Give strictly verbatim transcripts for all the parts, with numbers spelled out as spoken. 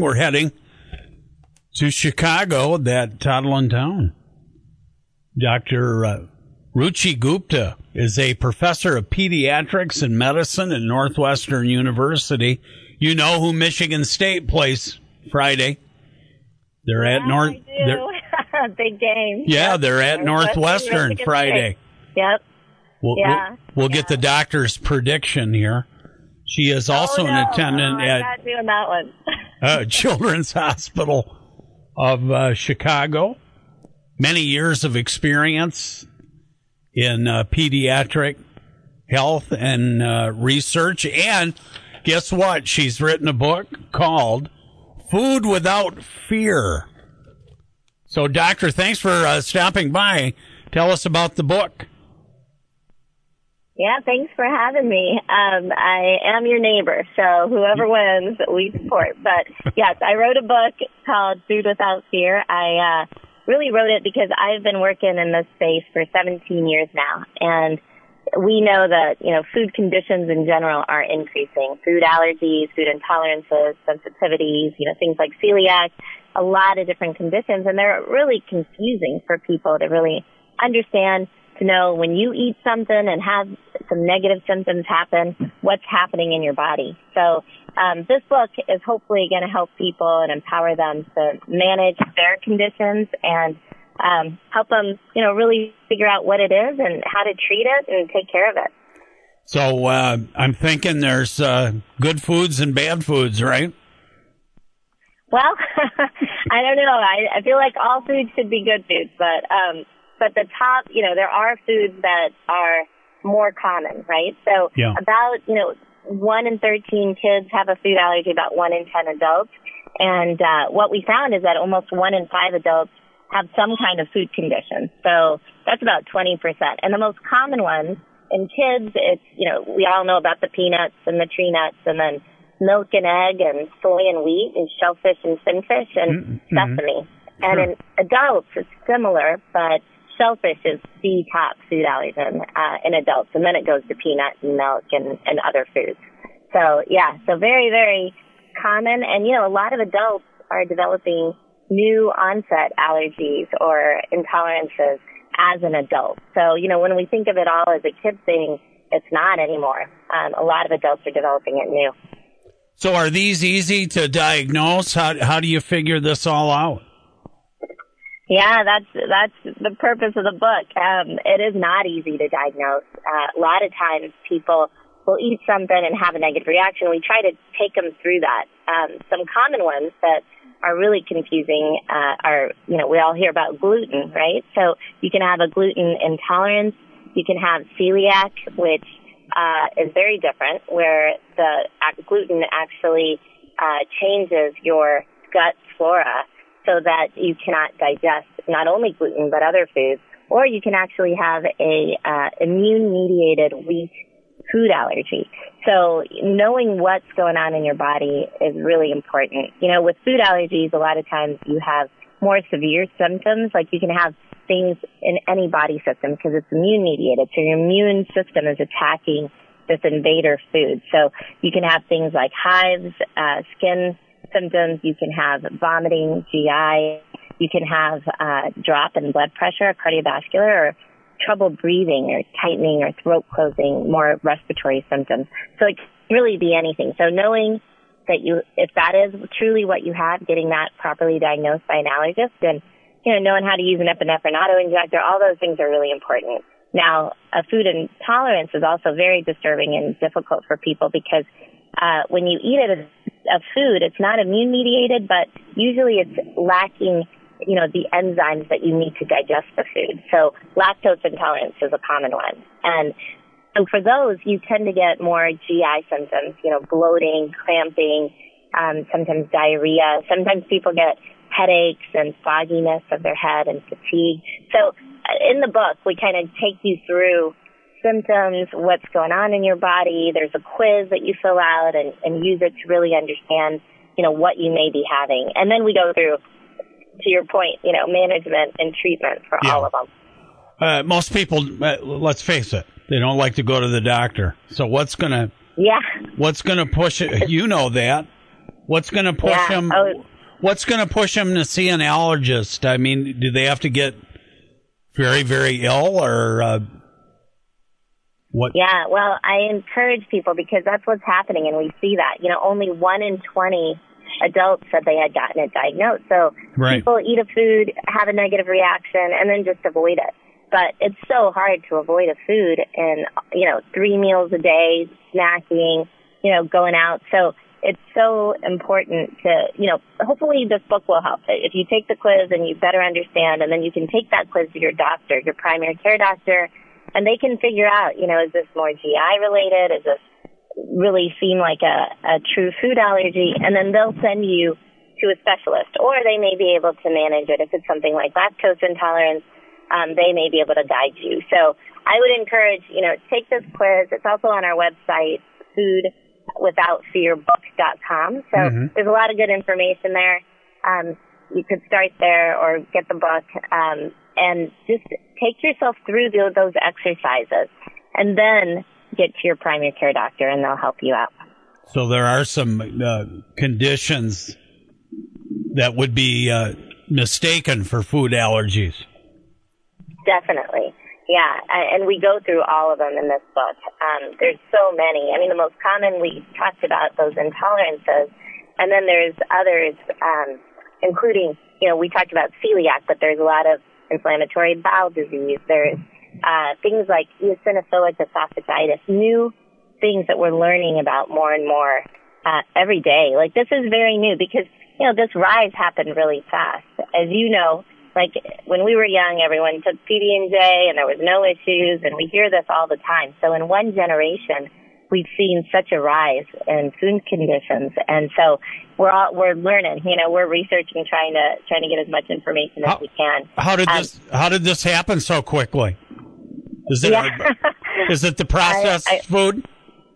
we're heading to Chicago, that toddling town. Doctor Uh, Ruchi Gupta is a professor of pediatrics and medicine at Northwestern University. You know who Michigan State plays Friday. They're yeah, at North. I do. Big game. Yeah, yep. they're at Northwestern, Northwestern Friday. State. Yep. We'll, yeah. We'll, we'll yeah. get the doctor's prediction here. She is also oh, no. an attendant oh, I'm at not doing that one. uh, Children's Hospital of uh, Chicago. Many years of experience in uh, pediatric health and uh, research. And guess what? She's written a book called Food Without Fear. So, Doctor, thanks for uh, stopping by. Tell us about the book. Yeah, thanks for having me. Um, I am your neighbor, so whoever wins, we support. But, yes, I wrote a book called Food Without Fear. I uh, really wrote it because I've been working in this space for seventeen years now, and we know that, you know, food conditions in general are increasing. Food allergies, food intolerances, sensitivities, you know, things like celiac, a lot of different conditions, and they're really confusing for people to really understand, to know when you eat something and have some negative symptoms happen, what's happening in your body. So um, this book is hopefully going to help people and empower them to manage their conditions and um, help them, you know, really figure out what it is and how to treat it and take care of it. So uh, I'm thinking there's uh, good foods and bad foods, right? Well, I don't know. I, I feel like all foods should be good foods, but um, but the top, you know, there are foods that are more common, right? So yeah. about, you know, one in thirteen kids have a food allergy, about one in ten adults. And uh, what we found is that almost one in five adults have some kind of food condition. So that's about twenty percent. And the most common ones in kids, it's, you know, we all know about the peanuts and the tree nuts, and then milk and egg and soy and wheat and shellfish and finfish and mm-hmm. sesame. And sure. in adults, it's similar, but shellfish is the top food allergen uh, in adults, and then it goes to peanut and milk and, and other foods. So, yeah, so very, very common. And, you know, a lot of adults are developing new onset allergies or intolerances as an adult. So, you know, when we think of it all as a kid thing, it's not anymore. Um, a lot of adults are developing it new. So are these easy to diagnose? How, how do you figure this all out? Yeah, that's that's the purpose of the book. Um, it is not easy to diagnose. Uh, a lot of times people will eat something and have a negative reaction. We try to take them through that. Um, some common ones that are really confusing uh, are, you know, we all hear about gluten, right? So you can have a gluten intolerance. You can have celiac, which uh, is very different, where the uh, gluten actually uh, changes your gut flora so that you cannot digest not only gluten but other foods, or you can actually have a uh, immune-mediated weak food allergy. So knowing what's going on in your body is really important. You know, with food allergies, a lot of times you have more severe symptoms, like you can have things in any body system because it's immune-mediated. So your immune system is attacking this invader food. So you can have things like hives, uh, skin symptoms, you can have vomiting, G I, you can have uh, drop in blood pressure, cardiovascular, or trouble breathing or tightening or throat closing, more respiratory symptoms. So it can really be anything. So knowing that you, if that is truly what you have, getting that properly diagnosed by an allergist, and, you know, knowing how to use an epinephrine auto-injector, all those things are really important. Now, a food intolerance is also very disturbing and difficult for people because uh, when you eat it, a food, it's not immune mediated, but usually it's lacking, you know, the enzymes that you need to digest the food. So lactose intolerance is a common one. And so for those, you tend to get more G I symptoms, you know, bloating, cramping, um, sometimes diarrhea. Sometimes people get headaches and fogginess of their head and fatigue. So in the book, we kind of take you through symptoms, what's going on in your body. There's a quiz that you fill out and, and use it to really understand, you know, what you may be having. And then we go through, to your point, you know, management and treatment for yeah. all of them. Uh, most people, uh, let's face it, they don't like to go to the doctor. So what's going to yeah. what's going to push it? You know that. What's going to push yeah. them? Oh. What's going to push them to see an allergist? I mean, do they have to get very, very ill, or uh, what? Yeah, well, I encourage people because that's what's happening, and we see that. You know, only one in twenty adults said they had gotten it diagnosed. So right. people eat a food, have a negative reaction, and then just avoid it. But it's so hard to avoid a food and, you know, three meals a day, snacking, you know, going out. So it's so important to, you know, hopefully this book will help. If you take the quiz and you better understand, and then you can take that quiz to your doctor, your primary care doctor, and they can figure out, you know, is this more G I related? Is this really seem like a, a true food allergy? And then they'll send you to a specialist, or they may be able to manage it. If it's something like lactose intolerance, um, they may be able to guide you. So I would encourage, you know, take this quiz. It's also on our website, food without fear book dot com. So mm-hmm. there's a lot of good information there. Um, you could start there or get the book, um, and just take yourself through the, those exercises, and then get to your primary care doctor, and they'll help you out. So there are some uh, conditions that would be uh, mistaken for food allergies. Definitely. Yeah, and we go through all of them in this book. Um, there's so many. I mean, the most common, we talked about those intolerances, and then there's others, um, including, you know, we talked about celiac, but there's a lot of inflammatory bowel disease. There's uh, things like eosinophilic esophagitis, new things that we're learning about more and more uh, every day. Like, this is very new because, you know, this rise happened really fast. As you know, like, when we were young, everyone took P B and J and there was no issues, and we hear this all the time. So in one generation, we've seen such a rise in food conditions, and so we're all, we're learning. You know, we're researching, trying to trying to get as much information as how, we can. How did um, this How did this happen so quickly? Is it yeah. is it the processed I, I, food?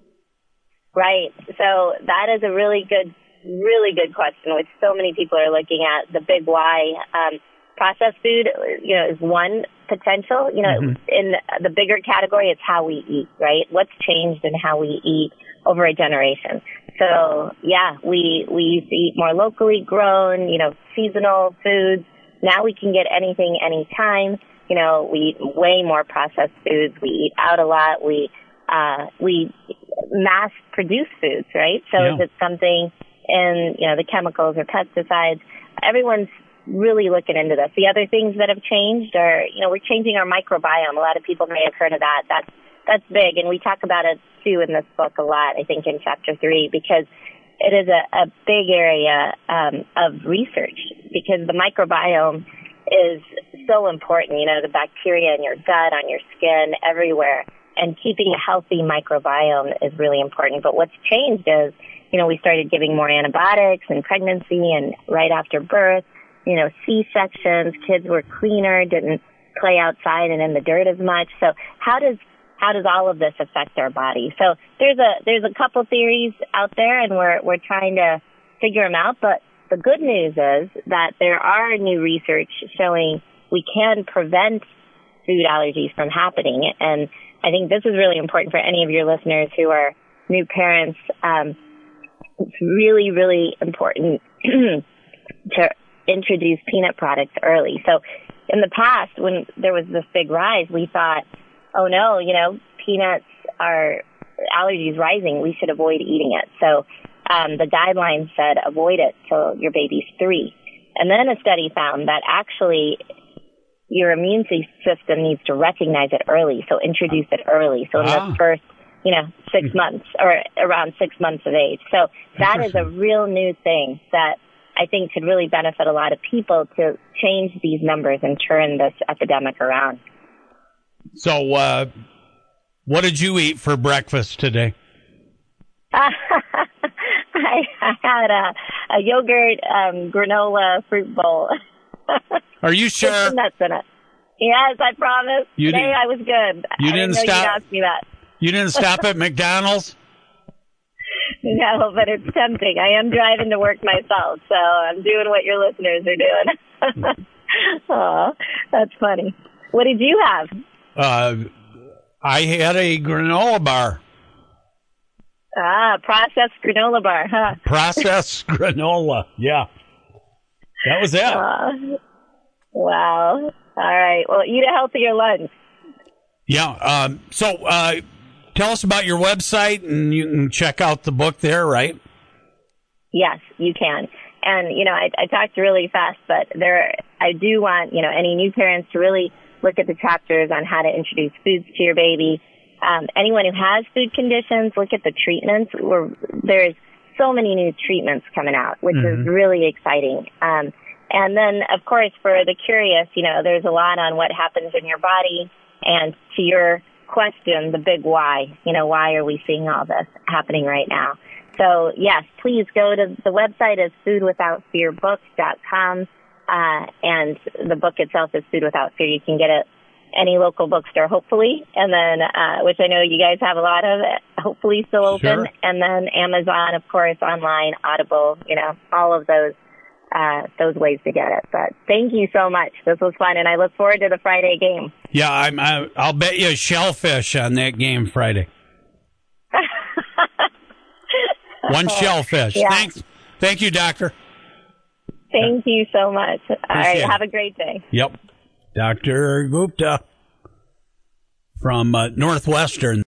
Right. So that is a really good, really good question, which so many people are looking at. The big why. Um, Processed food, you know, is one potential. You know, mm-hmm. in the bigger category, it's how we eat, right? What's changed in how we eat over a generation. So, yeah, we we used to eat more locally grown, you know, seasonal foods. Now we can get anything anytime. You know, we eat way more processed foods. We eat out a lot. We uh, we mass produce foods, right? So yeah. if it's something in, you know, the chemicals or pesticides, everyone's really looking into this. The other things that have changed are, you know, we're changing our microbiome. A lot of people may have heard of that. That's that's big, and we talk about it too in this book a lot, I think, in chapter three, because it is a, a big area um, of research, because the microbiome is so important. You know, the bacteria in your gut, on your skin, everywhere, and keeping a healthy microbiome is really important. But what's changed is, you know, we started giving more antibiotics in pregnancy and right after birth. You know, C-sections, kids were cleaner, didn't play outside and in the dirt as much. So how does how does all of this affect our body? So there's a there's a couple theories out there, and we're we're trying to figure them out. But the good news is that there are new research showing we can prevent food allergies from happening. And I think this is really important for any of your listeners who are new parents. Um, it's really, really important to introduce peanut products early. So in the past, when there was this big rise, we thought, oh no, you know, peanuts are allergies rising. We should avoid eating it. So um, the guidelines said avoid it till your baby's three. And then a study found that actually your immune system needs to recognize it early. So introduce it early. So in ah. the first, you know, six months or around six months of age. So that is a real new thing that I think could really benefit a lot of people to change these numbers and turn this epidemic around. So, uh, what did you eat for breakfast today? I, I had a, a yogurt um, granola fruit bowl. Are you sure? With some nuts in it. Yes, I promise. You Today I was good. You I didn't didn't know stop. You'd ask me that. You didn't stop at McDonald's? No, but it's tempting. I am driving to work myself, so I'm doing what your listeners are doing. Oh, that's funny. What did you have? Uh, I had a granola bar. Ah, processed granola bar, huh? Processed granola. Yeah. That was it. Uh, wow. All right. Well, eat a healthier lunch. Yeah. Um, so uh, tell us about your website, and you can check out the book there, right? Yes, you can. And, you know, I, I talked really fast, but there, I do want, you know, any new parents to really look at the chapters on how to introduce foods to your baby. Um, anyone who has food conditions, look at the treatments. We're, there's so many new treatments coming out, which mm-hmm. is really exciting. Um, and then, of course, for the curious, you know, there's a lot on what happens in your body. And to your question, the big why, you know, why are we seeing all this happening right now? So, yes, please go to the website is food without fear book dot com, uh, and the book itself is Food Without Fear. You can get it any local bookstore, hopefully, and then, uh, which I know you guys have a lot of, hopefully still open, sure. And then Amazon, of course, online, Audible, you know, all of those, uh, those ways to get it. But thank you so much. This was fun, and I look forward to the Friday game. Yeah, I'm, I, I'll bet you a shellfish on that game Friday. One shellfish. Yeah. Thanks. Thank you, Doctor. Thank you so much. All right. it. Have a great day. Yep. Doctor Gupta from uh, Northwestern.